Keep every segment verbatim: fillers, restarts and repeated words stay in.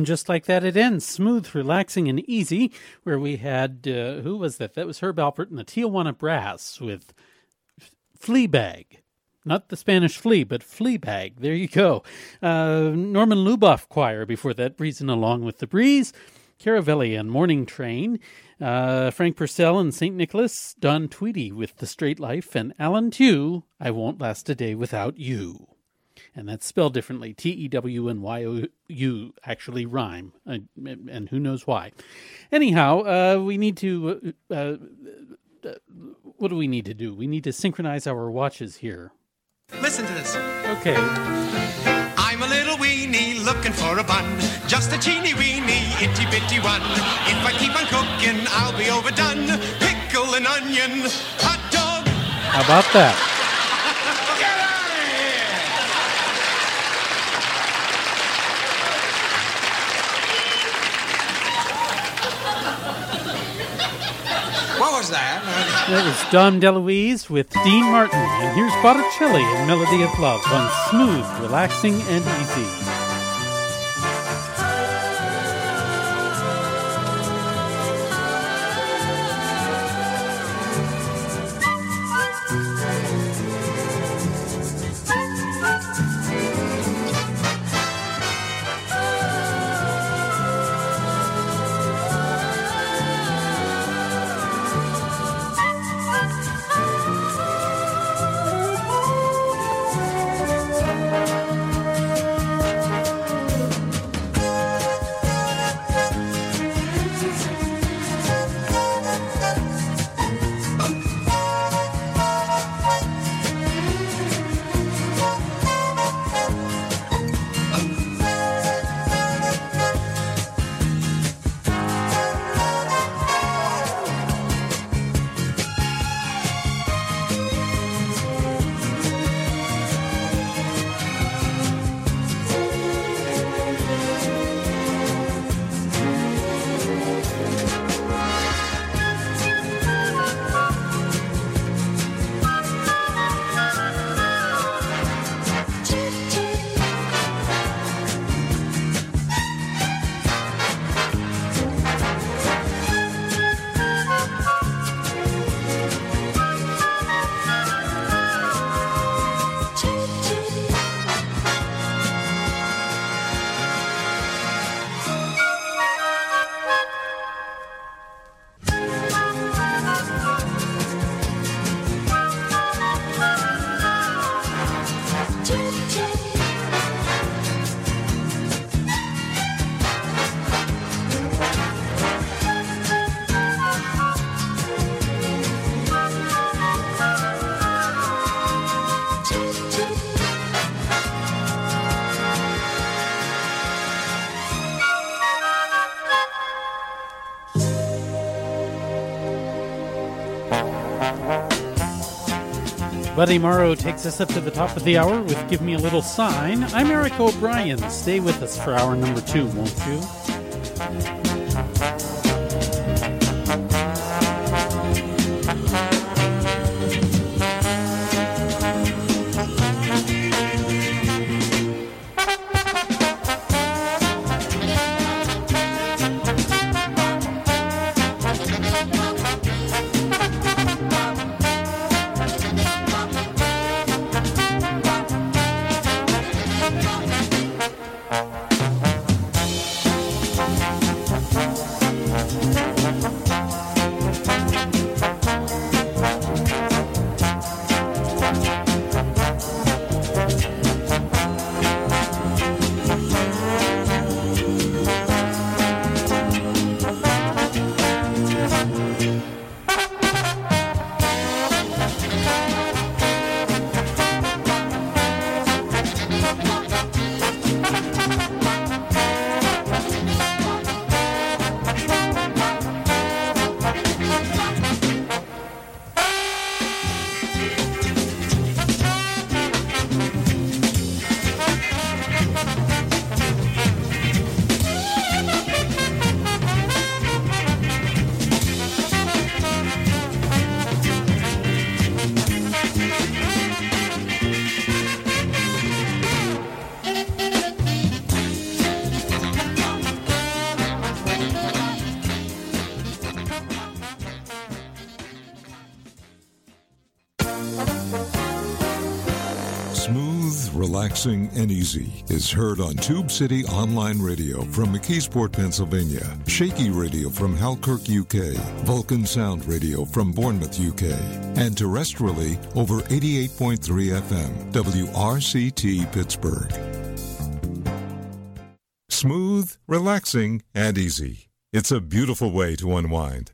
just like that, it ends. Smooth, relaxing, and easy, where we had, uh, who was that? That was Herb Alpert and the Tijuana Brass with Fleabag. Not the Spanish flea, but Fleabag. There you go. Uh, Norman Luboff Choir before that, Breezing Along with the Breeze. Caravelli and Morning Train. Uh, Frank Purcell and Saint Nicholas. Don Tweedy with The Straight Life. And Alan Tew, I Won't Last a Day Without You. And that's spelled differently. T E W and Y O U actually rhyme. Uh, and who knows why. Anyhow, uh, we need to... Uh, uh, what do we need to do? We need to synchronize our watches here. Listen to this. Okay. I'm a little weenie looking for a bun. Just a teeny weeny, itty bitty one. If I keep on cooking, I'll be overdone. Pickle and onion, hot dog. How about that? What was that? That was Dom DeLuise with Dean Martin. And here's Botticelli and Melody of Love on Smooth, Relaxing, and Easy. Buddy Morrow takes us up to the top of the hour with Give Me a Little Sign. I'm Eric O'Brien. Stay with us for hour number two, won't you? relaxing, and easy is heard on Tube City Online Radio from McKeesport, Pennsylvania, Shaky Radio from Halkirk, U K, Vulcan Sound Radio from Bournemouth, U K, and terrestrially over eighty-eight point three F M, W R C T Pittsburgh. Smooth, relaxing, and easy. It's a beautiful way to unwind.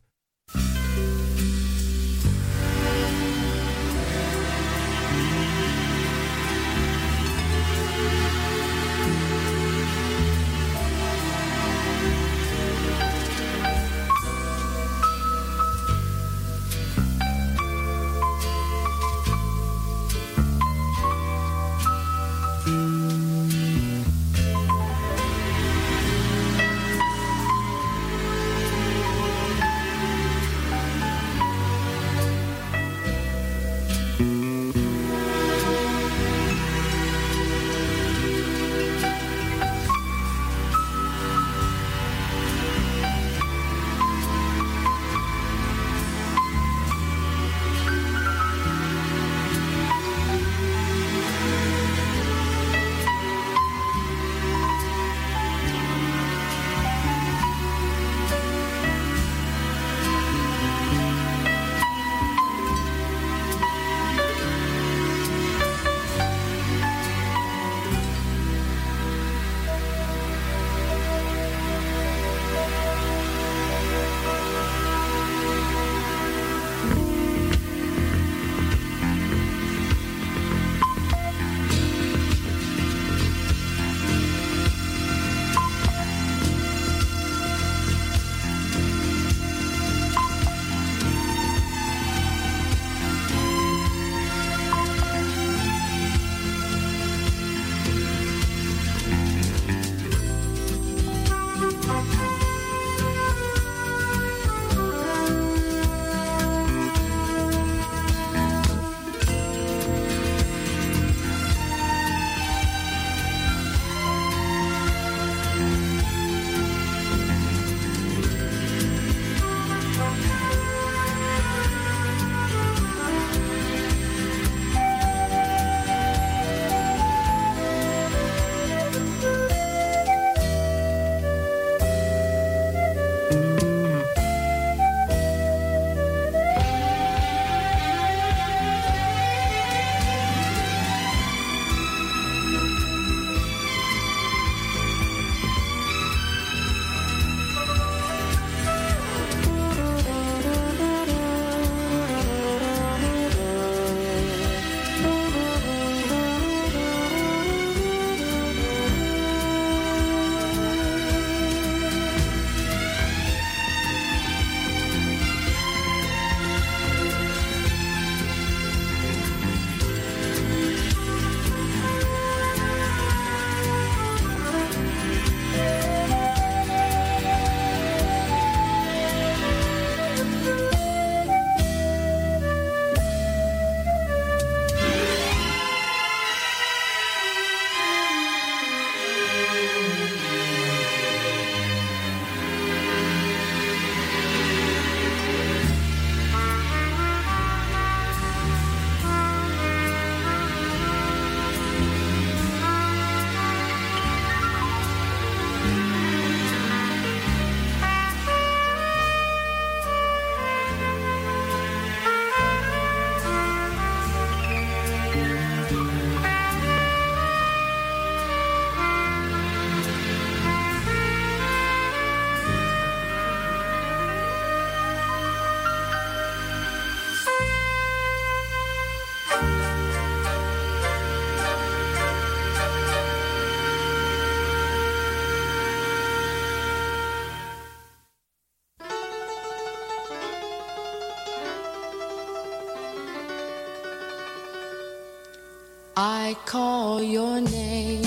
I call your name,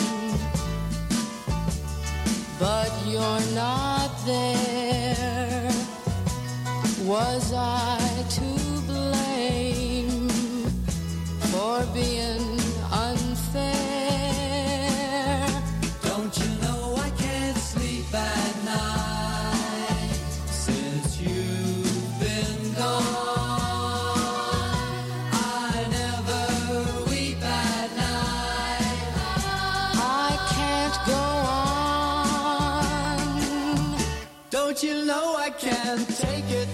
but you're not there. Was I to blame for being unfair? Don't you know I can't sleep at night since you've been gone? I never weep at night can't take it.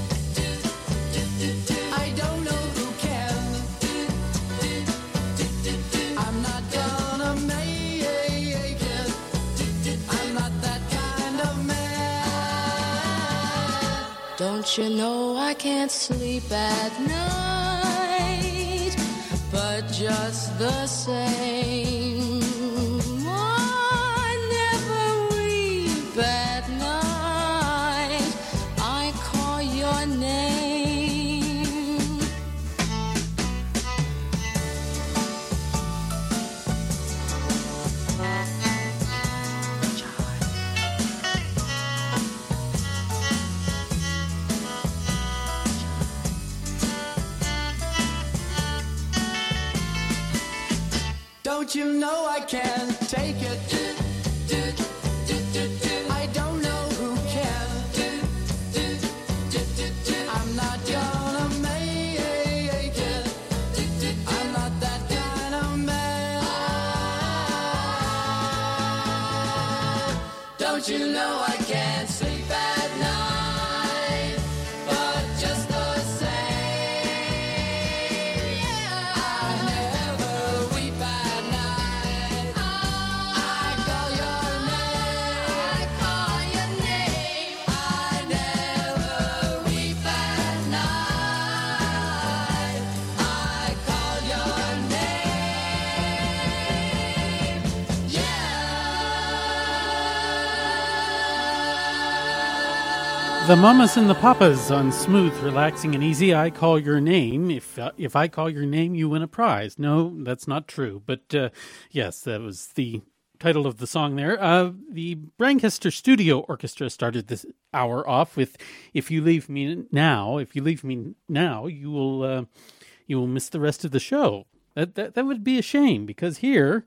I don't know who can. I'm not gonna make it. I'm not that kind of man. Don't you know I can't sleep at night, but just the same, I never weep at night. I call your name. Don't you know I can't take it? I don't know who can. I'm not gonna make it. I'm not that kind of man. Don't you know I can't sleep at night, but just the same, I never weep at night. I call your name. I call your name. I never weep at night. I call your name. Yeah. The Mamas and the Papas on Smooth, Relaxing and Easy. I Call Your Name. If uh, if I call your name, you win a prize. No, that's not true. But uh, yes, that was the title of the song there. Uh, the Brancaster Studio Orchestra started this hour off with "If You Leave Me Now." If you leave me now, you will uh, you will miss the rest of the show. That that that would be a shame, because here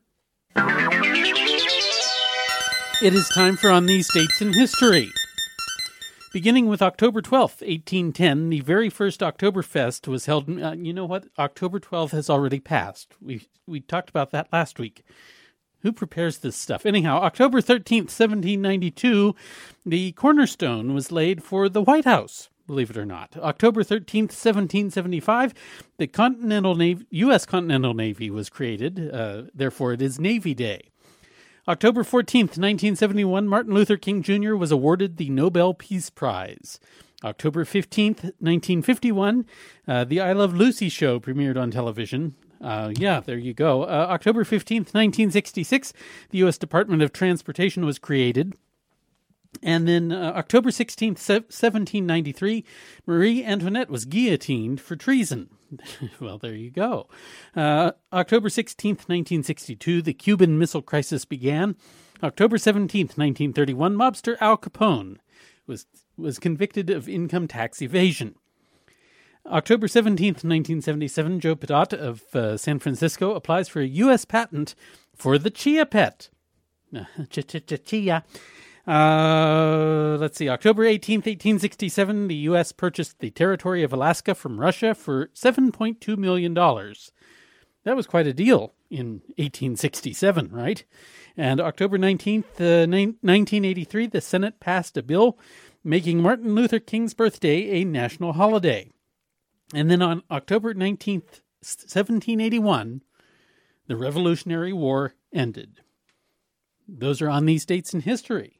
it is time for On These Dates in History. Beginning with October twelfth, eighteen ten, the very first Oktoberfest was held. Uh, you know what? October twelfth has already passed. We we talked about that last week. Who prepares this stuff? Anyhow, October thirteenth, seventeen ninety-two, the cornerstone was laid for the White House, believe it or not. October thirteenth, seventeen seventy-five, the Continental Navy, U S Continental Navy was created. Uh, therefore, it is Navy Day. October fourteenth, nineteen seventy-one, Martin Luther King Junior was awarded the Nobel Peace Prize. October fifteenth, nineteen fifty-one, uh, the I Love Lucy show premiered on television. Uh, yeah, there you go. Uh, October fifteenth, nineteen sixty-six, the U S Department of Transportation was created. And then uh, October sixteenth, seventeen ninety-three, Marie Antoinette was guillotined for treason. Well, there you go. Uh, October sixteenth, nineteen sixty-two, the Cuban Missile Crisis began. October seventeenth, nineteen thirty-one, mobster Al Capone was was convicted of income tax evasion. October seventeenth, nineteen seventy-seven, Joe Padot of uh, San Francisco applies for a U S patent for the Chia Pet. Chia. Uh, let's see, October eighteenth, eighteen sixty-seven, the U S purchased the territory of Alaska from Russia for seven point two million dollars. That was quite a deal in eighteen sixty-seven, right? And October nineteenth, uh, nineteen eighty-three, the Senate passed a bill making Martin Luther King's birthday a national holiday. And then on October nineteenth, seventeen eighty-one, the Revolutionary War ended. Those are on these dates in history.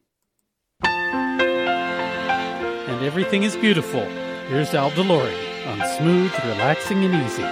And everything is beautiful. Here's Al DeLory on Smooth, Relaxing and Easy.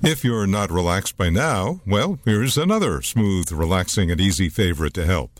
If you're not relaxed by now, well, here's another smooth, relaxing, and easy favorite to help.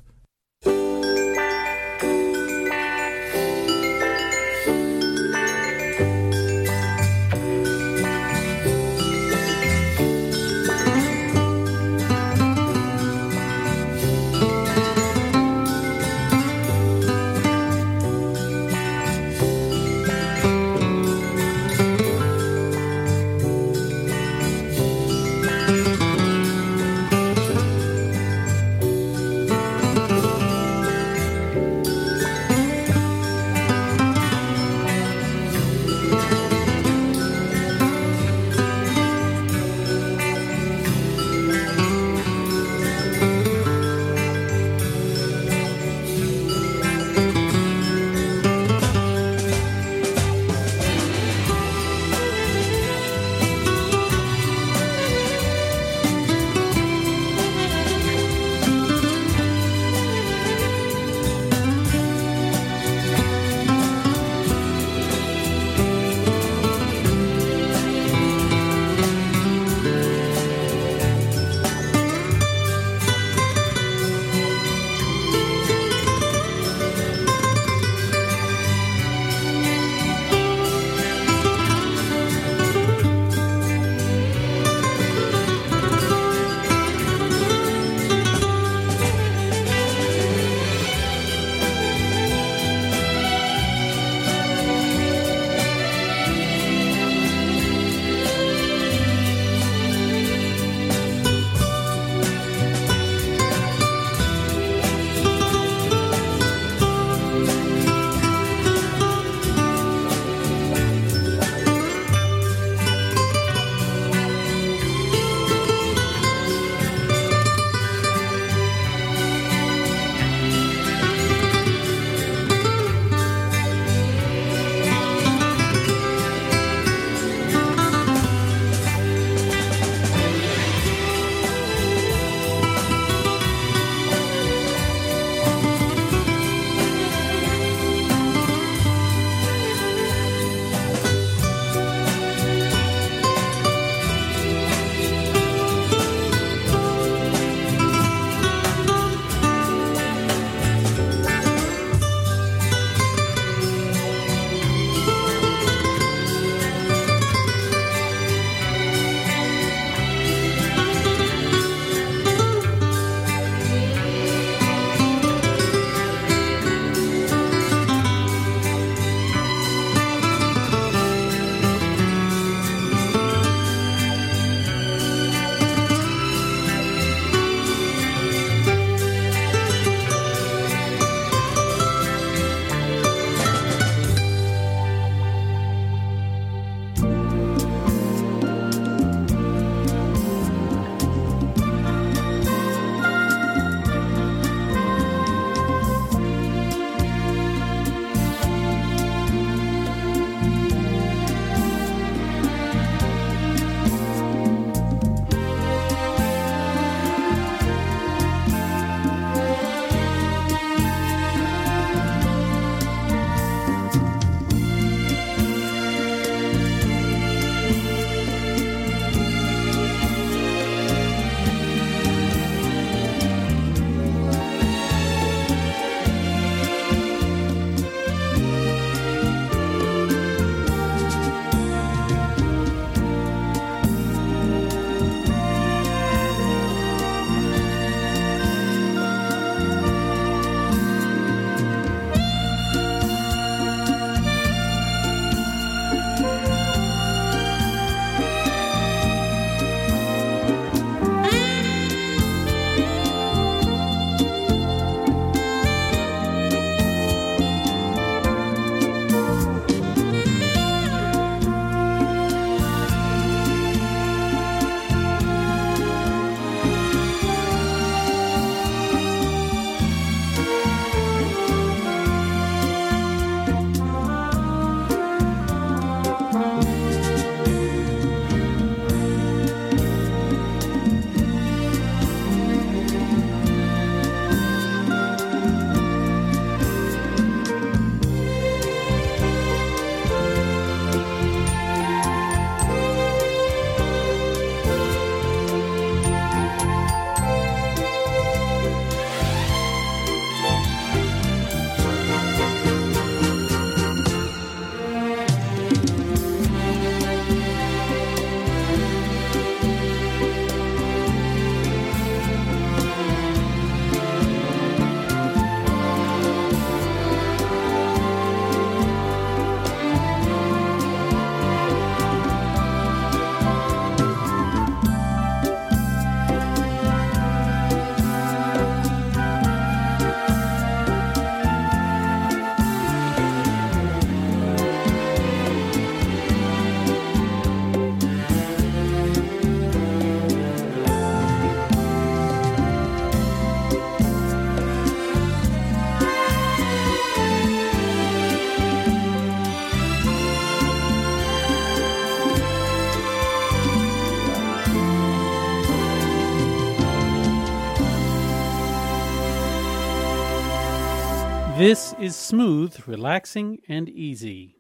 This is smooth, relaxing, and easy.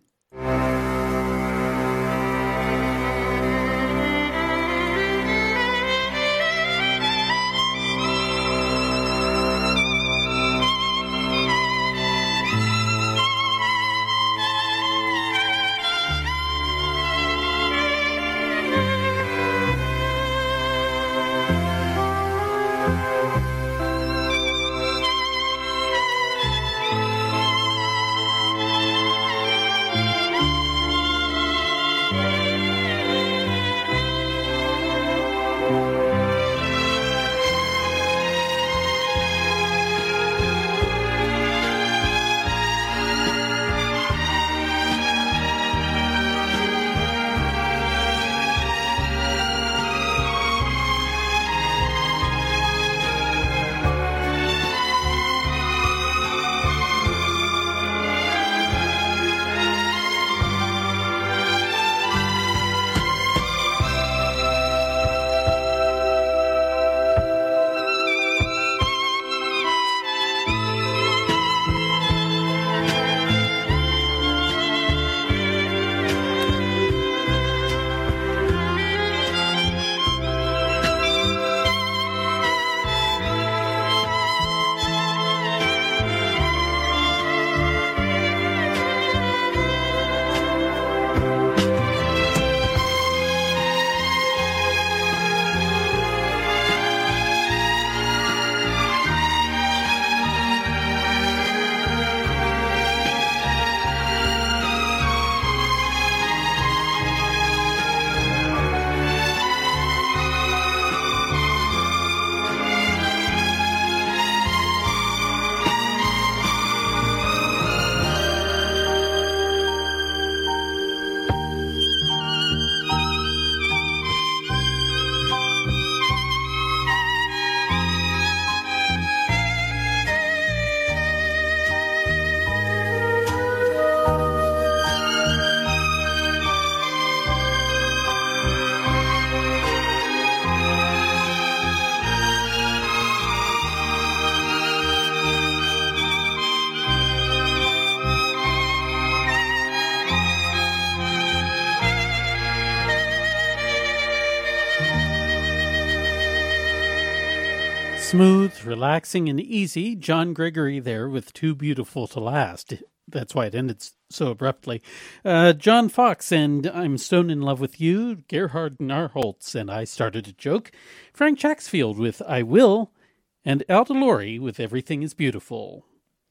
Smooth, relaxing, and easy. John Gregory there with Too Beautiful to Last. That's why it ended so abruptly. Uh, John Fox and I'm Stone in Love with You. Gerhard Narholtz and I Started a Joke. Frank Chaxfield with I Will. And Al DeLore with Everything is Beautiful.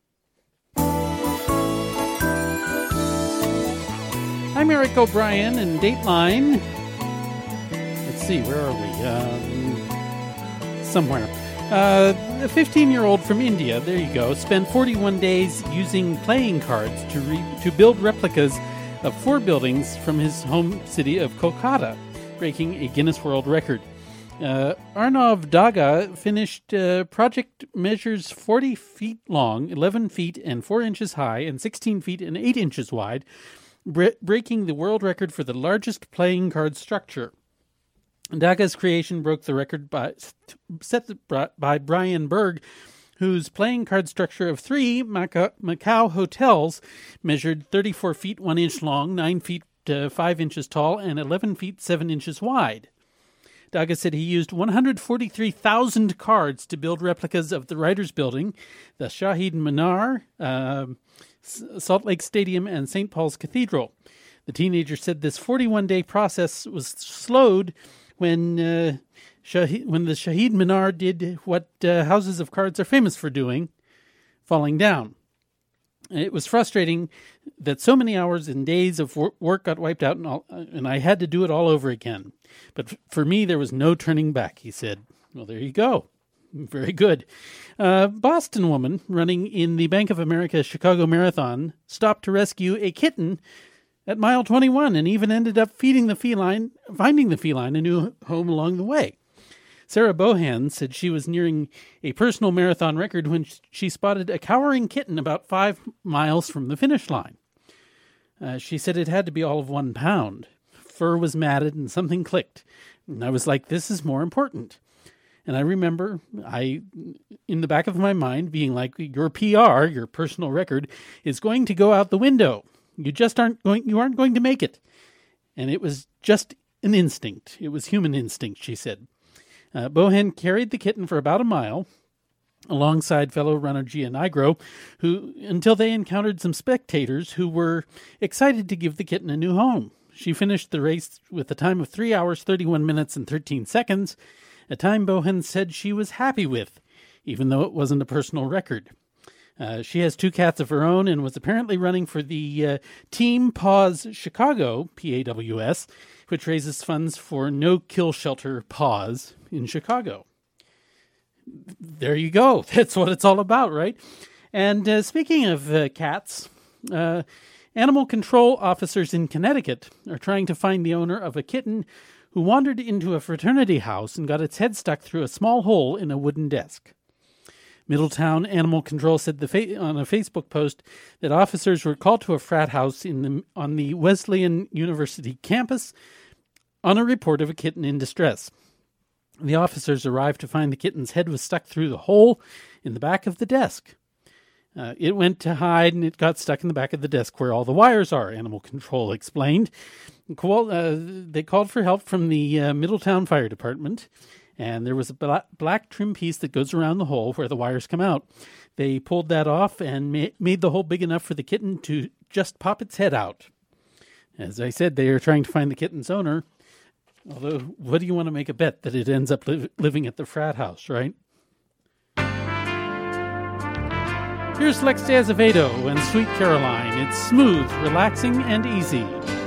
I'm Eric O'Brien and Dateline. Let's see, where are we? Um, somewhere. Uh, a fifteen-year-old from India, there you go, spent forty-one days using playing cards to re- to build replicas of four buildings from his home city of Kolkata, breaking a Guinness World Record. Uh, Arnav Daga finished uh, project measures forty feet long, eleven feet and four inches high, and sixteen feet and eight inches wide, bre- breaking the world record for the largest playing card structure. Daga's creation broke the record by, set by Brian Berg, whose playing card structure of three Macau, Macau hotels measured thirty-four feet one inch long, nine feet uh, five inches tall, and eleven feet seven inches wide. Daga said he used one hundred forty-three thousand cards to build replicas of the Writers' Building, the Shahid Minar, uh, Salt Lake Stadium, and Saint Paul's Cathedral. The teenager said this forty-one-day process was slowed when uh, Shahid, when the Shahid Minar did what uh, houses of cards are famous for doing, falling down. It was frustrating that so many hours and days of work got wiped out, and, all, and I had to do it all over again. But for me, there was no turning back, he said. Well, there you go. Very good. A Boston woman running in the Bank of America Chicago Marathon stopped to rescue a kitten at mile twenty-one and even ended up feeding the feline, finding the feline a new home along the way. Sarah Bohan said she was nearing a personal marathon record when she spotted a cowering kitten about five miles from the finish line. Uh, she said it had to be all of one pound. Fur was matted and something clicked. And I was like, this is more important. And I remember I, in the back of my mind, being like, your P R, your personal record, is going to go out the window. You just aren't going, you aren't going to make it. And it was just an instinct. It was human instinct, she said. Uh, Bohan carried the kitten for about a mile, alongside fellow runner Gia Nigro, who, until they encountered some spectators who were excited to give the kitten a new home. She finished the race with a time of three hours, thirty-one minutes, and thirteen seconds, a time Bohan said she was happy with, even though it wasn't a personal record. Uh, she has two cats of her own and was apparently running for the uh, Team Paws Chicago, P A W S, which raises funds for No Kill Shelter Paws in Chicago. There you go. That's what it's all about, right? And uh, speaking of uh, cats, uh, animal control officers in Connecticut are trying to find the owner of a kitten who wandered into a fraternity house and got its head stuck through a small hole in a wooden desk. Middletown Animal Control said the fa- on a Facebook post that officers were called to a frat house in the, on the Wesleyan University campus on a report of a kitten in distress. The officers arrived to find the kitten's head was stuck through the hole in the back of the desk. Uh, it went to hide, and it got stuck in the back of the desk where all the wires are, Animal Control explained. Uh, they called for help from the uh, Middletown Fire Department, and there was a bla- black trim piece that goes around the hole where the wires come out. They pulled that off and ma- made the hole big enough for the kitten to just pop its head out. As I said, they are trying to find the kitten's owner, although what do you want to make a bet that it ends up li- living at the frat house, right? Here's Lex de Azevedo and Sweet Caroline. It's smooth, relaxing, and easy.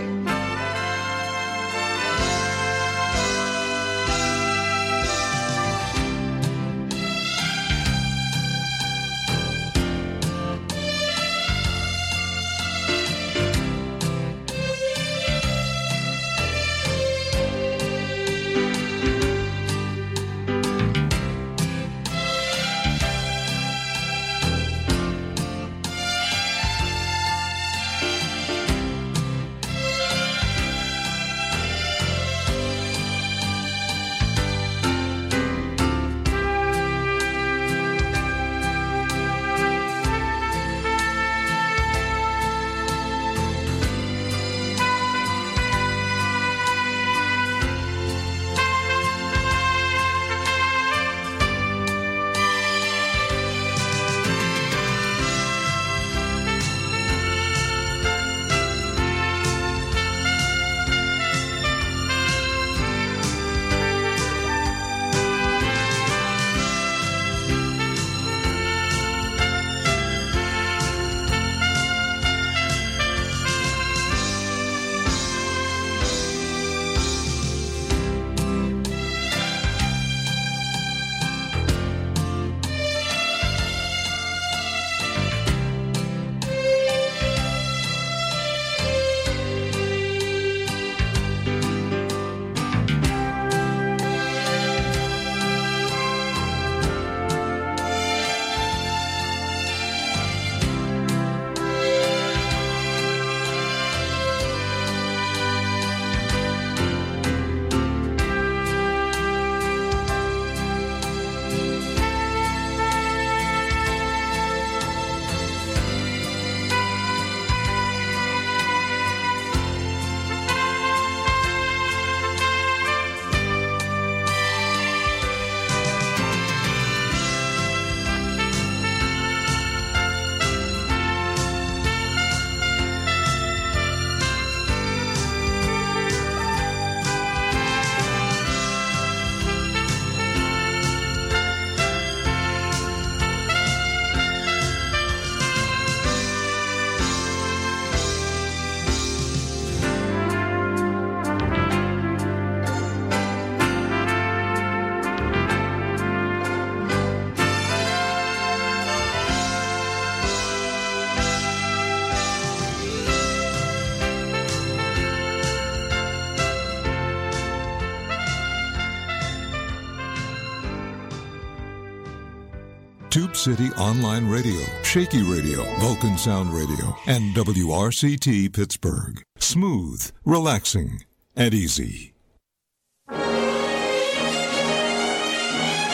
Tube City Online Radio, Shaky Radio, Vulcan Sound Radio, and W R C T Pittsburgh. Smooth, relaxing, and easy.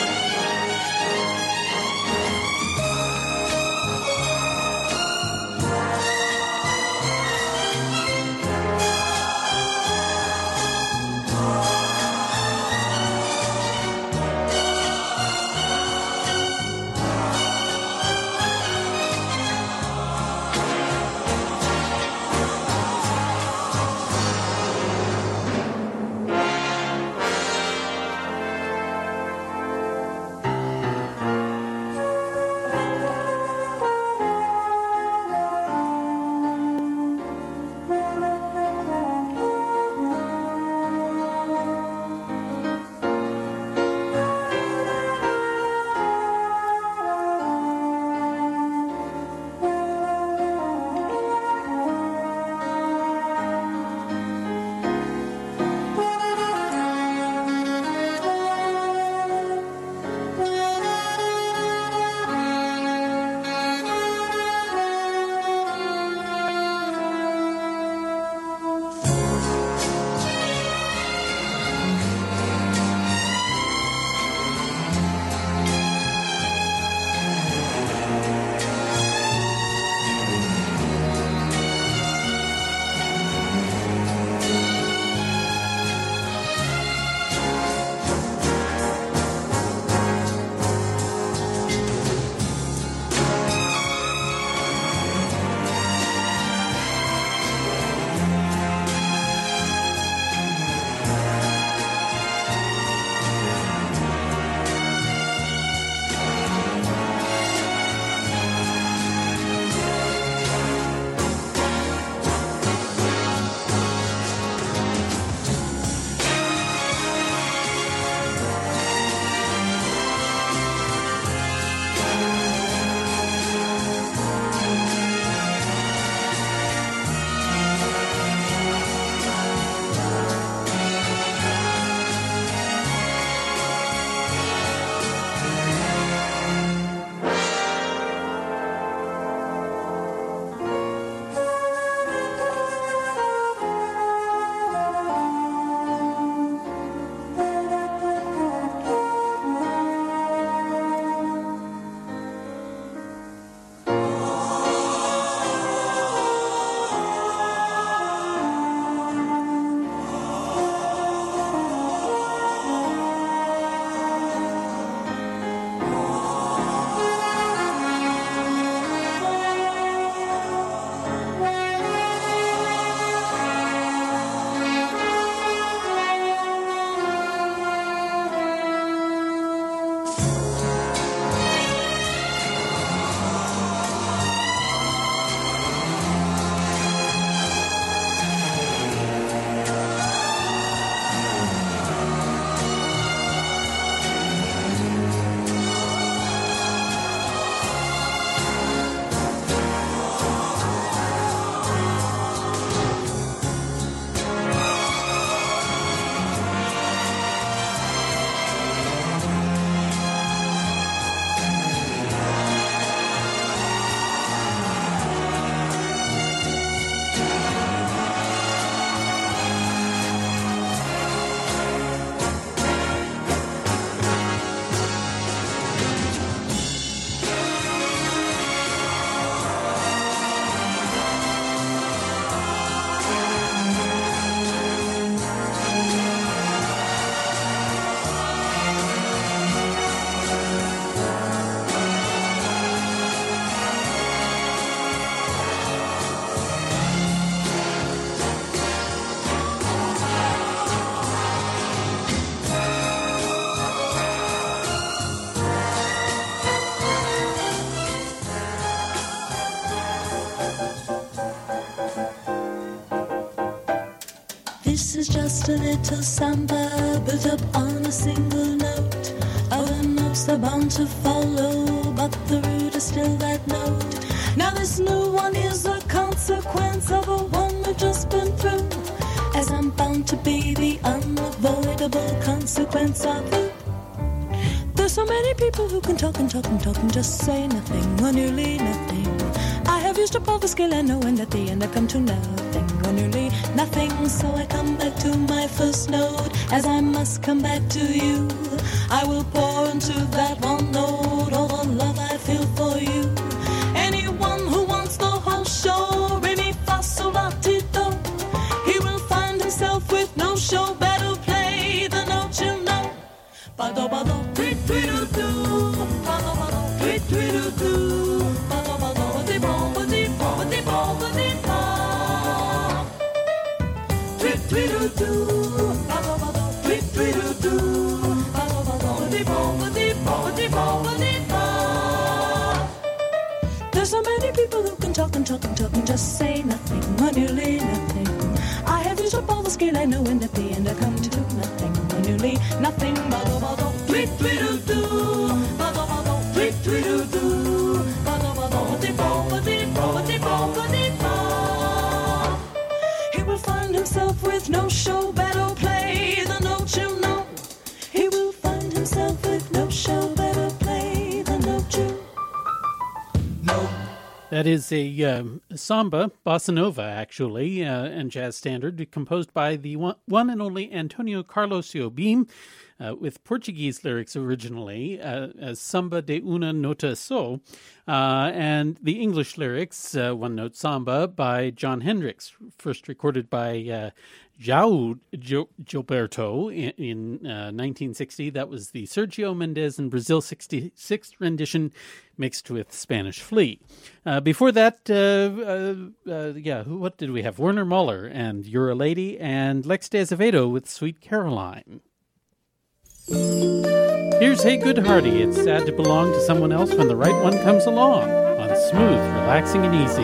just a little samba built up on a single note. Other notes are bound to follow, but the root is still that note. Now this new one is a consequence of a one we've just been through, as I'm bound to be the unavoidable consequence of it. There's so many people who can talk and talk and talk and just say nothing or nearly nothing. I have used up all the skill I know, and at the end I come to nothing or nearly nothing. So I come back to my first note, as I must come back to you. I will pour into that one note all the love I feel for you. Anyone who wants the whole show, re mi fa sol la ti do, he will find himself with no show. Better play the note you know. Ba do ba do, tweet tweet doo doo. Ba do ba do, tweet tweet doo doo. Ba do ba do, ba di bo, ba di bo, ba di bo, ba di bo. Tweet tweet doo doo. Ba do ba do, tweet tweet doo doo. Ba do ba do, ba di bo, ba di bo, ba di bo, ba di bo. There's so many people who can talk and talk and talk and just say nothing or nearly nothing. I have used up all the skill I know, and at the end I come to nothing or nearly nothing. Ba do ba do, tweet tweet doo doo. Ba do ba do, tweet tweet doo doo. Ba do ba do, ba di bo, ba di bo, ba di bo, ba di bo. He will find himself with no show. Better play the note you know. He will find himself with no show. Better play the note you know. That is a um, samba, bossa nova, actually, uh, and jazz standard, composed by the one, one and only Antonio Carlos Jobim, uh, with Portuguese lyrics originally, uh, as Samba de una nota só, uh, and the English lyrics, uh, One Note Samba, by John Hendricks, first recorded by uh, João Gil- Gilberto in, in uh, nineteen sixty. That was the Sergio Mendes and Brazil sixty-sixth rendition, mixed with Spanish Flea. Uh, before that, uh, uh, uh, yeah, who, what did we have? Werner Muller and You're a Lady, and Lex de Azevedo with Sweet Caroline. Here's Hey Good Hardy. It's sad to belong to someone else when the right one comes along, on Smooth, Relaxing, and Easy.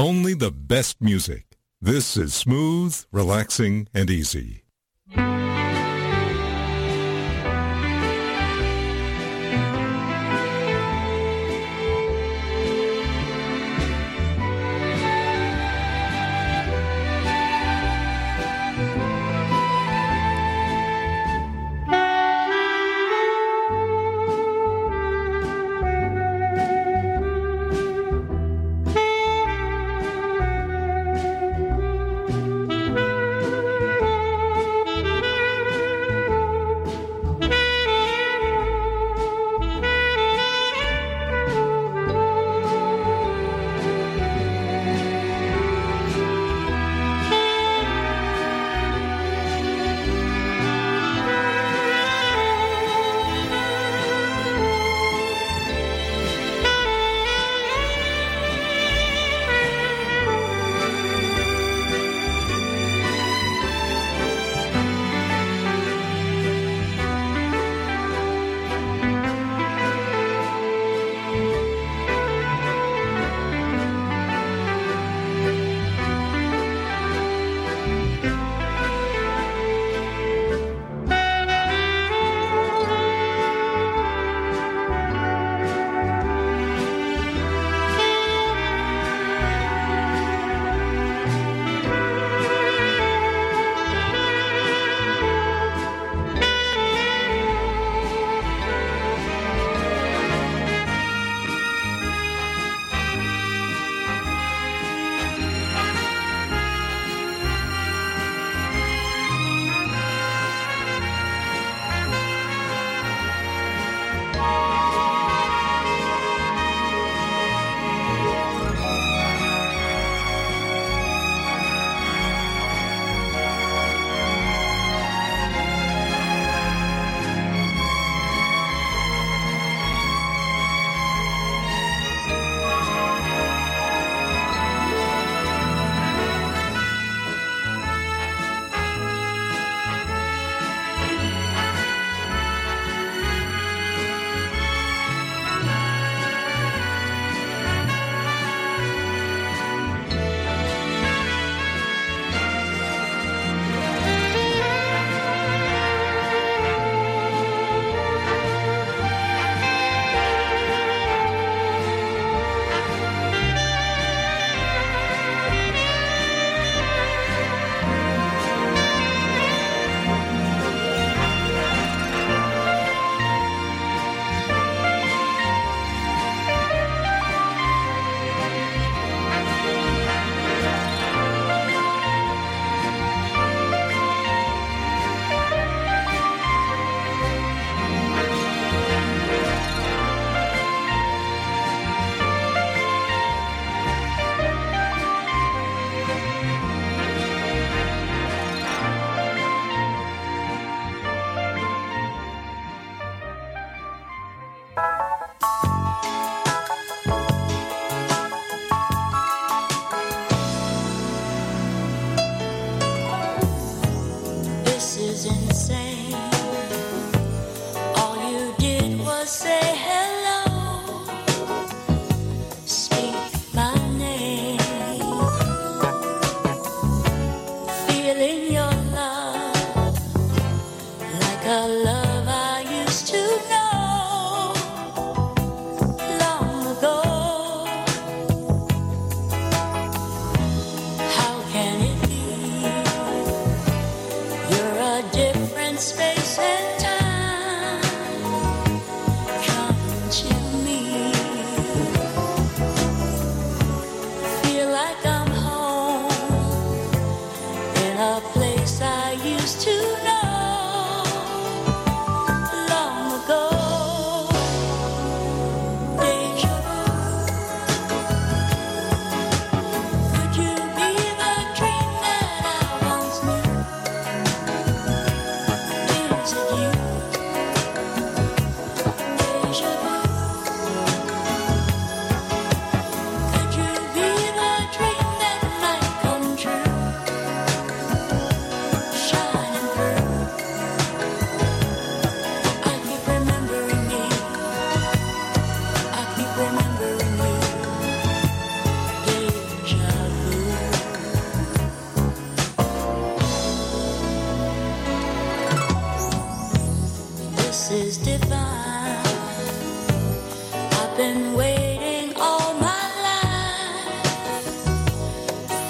Only the best music. This is smooth, relaxing, and easy.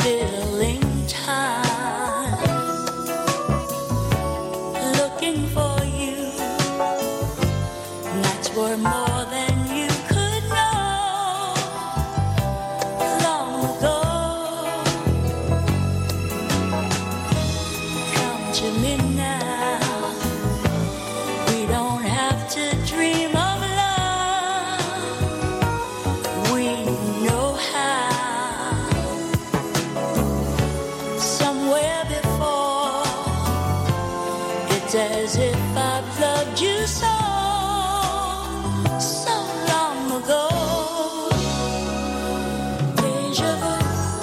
filling time, looking for you. Nights were more than you could know long ago. Come to me now. We don't have to dream of love. We know how. Somewhere before, it's as if I've loved you so, so long ago. Deja vu.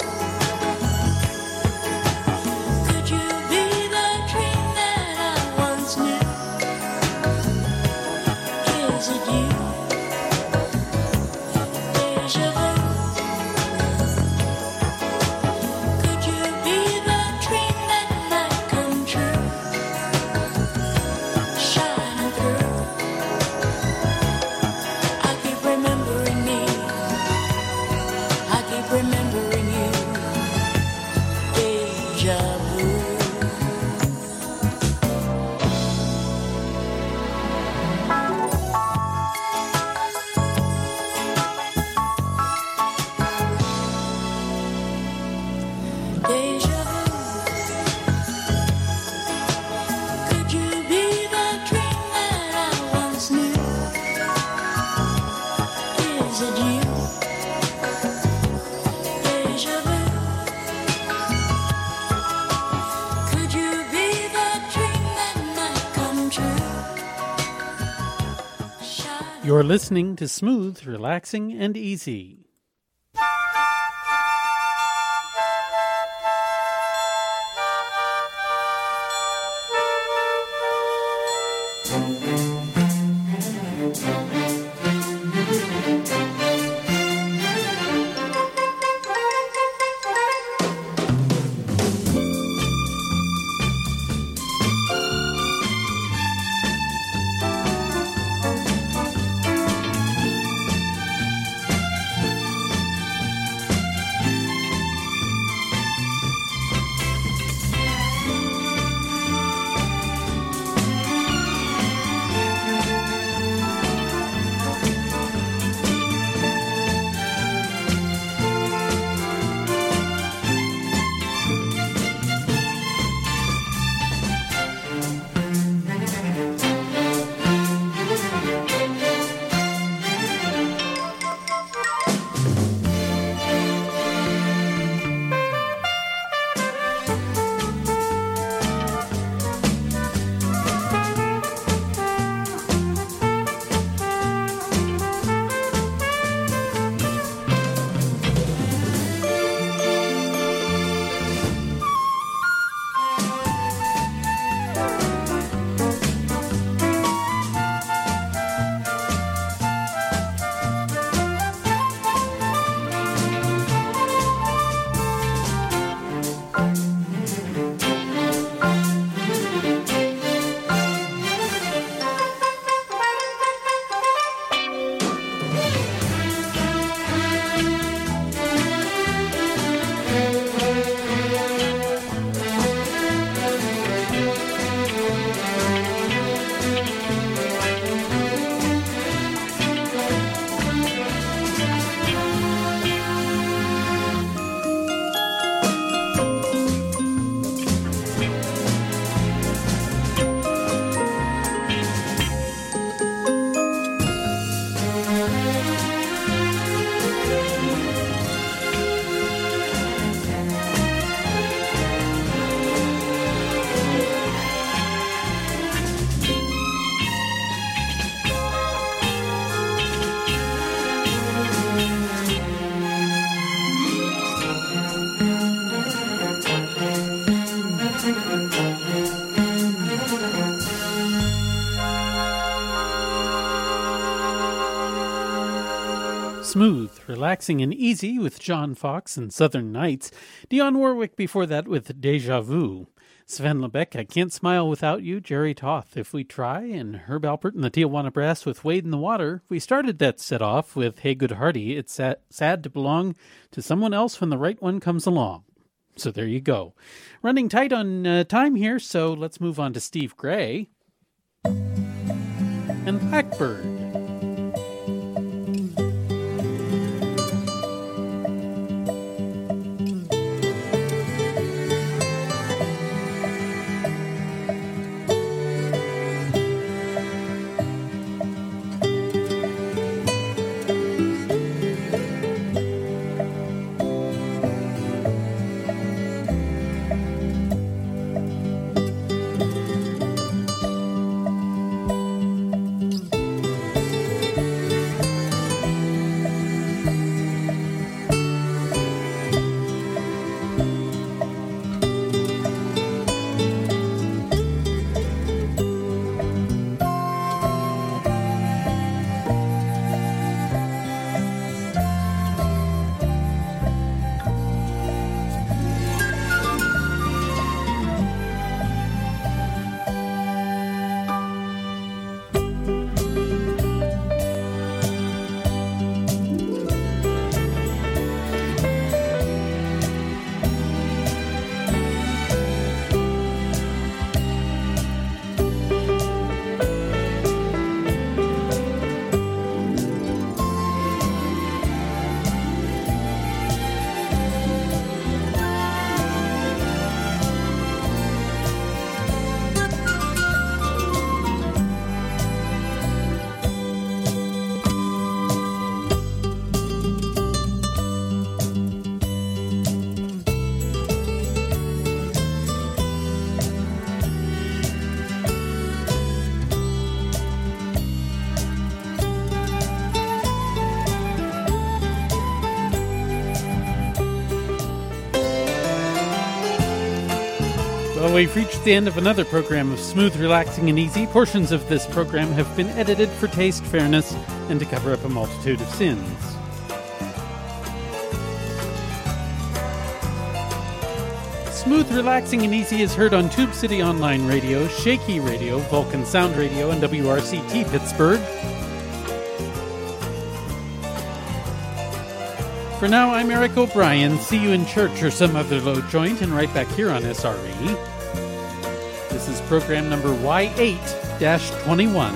Could you be the dream that I once knew? Is it you? Deja vu. Could you be the dream that might come true? Shining through. I keep remembering me. I keep remembering you. Deja vu. Deja vu. Could you be the dream that I once knew? Is it you? Deja vu. Could you be the dream that might come true? Shine. You're listening to Smooth, Relaxing, and Easy. Smooth, Relaxing, and Easy with John Fox and Southern Nights. Dionne Warwick before that with Deja Vu. Sven Lebeck, I Can't Smile Without You. Jerry Toth, If We Try. And Herb Alpert and the Tijuana Brass with Wade in the Water. We started that set off with Hey Good Hearty, It's sad, sad to belong to someone else when the right one comes along. So there you go. Running tight on uh, time here, so let's move on to Steve Gray and Blackbird. Well, we've reached the end of another program of Smooth, Relaxing, and Easy. Portions of this program have been edited for taste, fairness, and to cover up a multitude of sins. Smooth, Relaxing, and Easy is heard on Tube City Online Radio, Shaky Radio, Vulcan Sound Radio, and W R C T Pittsburgh. For now, I'm Eric O'Brien. See you in church or some other low joint, and right back here on S R E. This is program number Y eight twenty-one.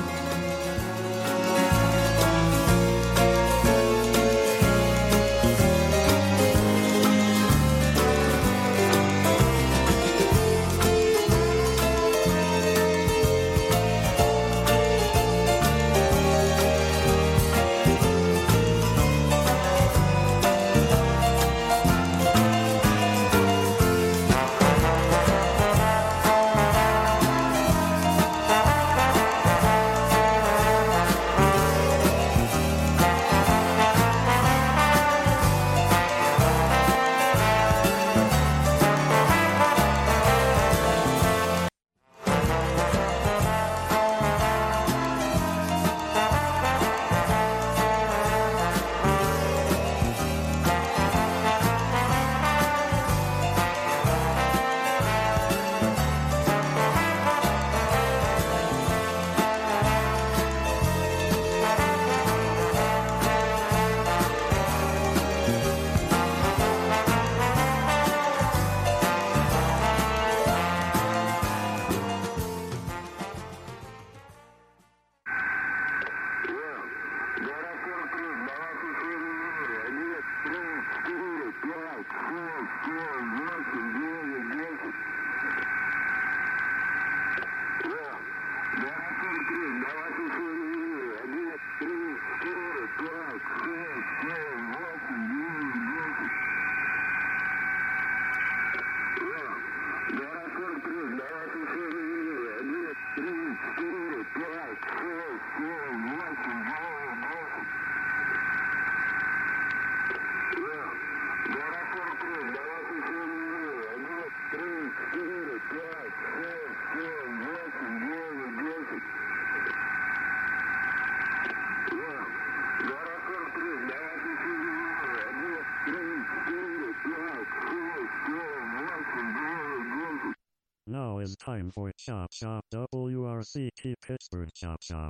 Now is time for Chop Shop W R C T Pittsburgh Chop Shop.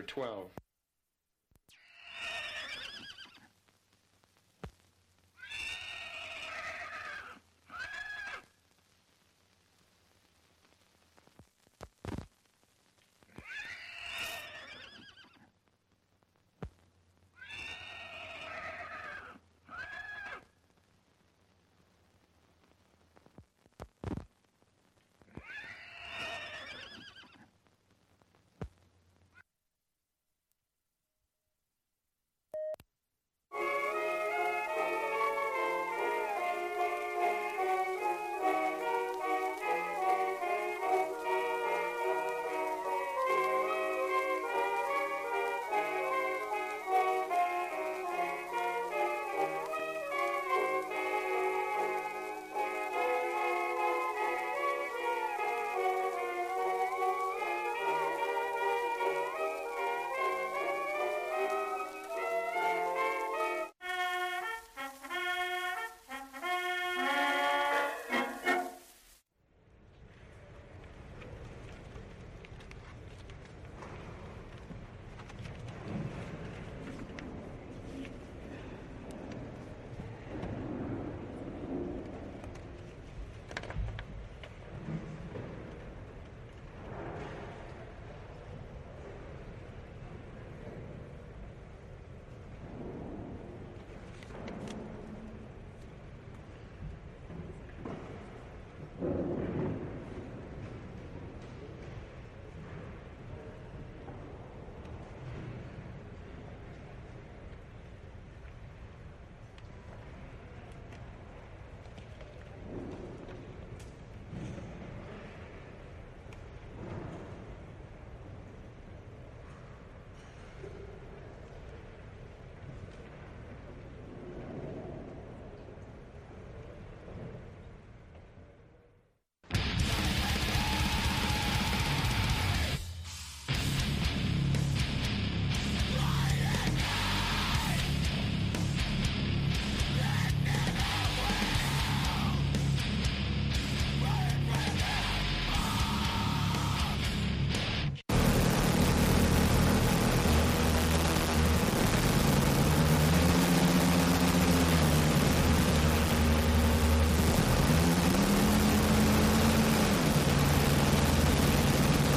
twelve.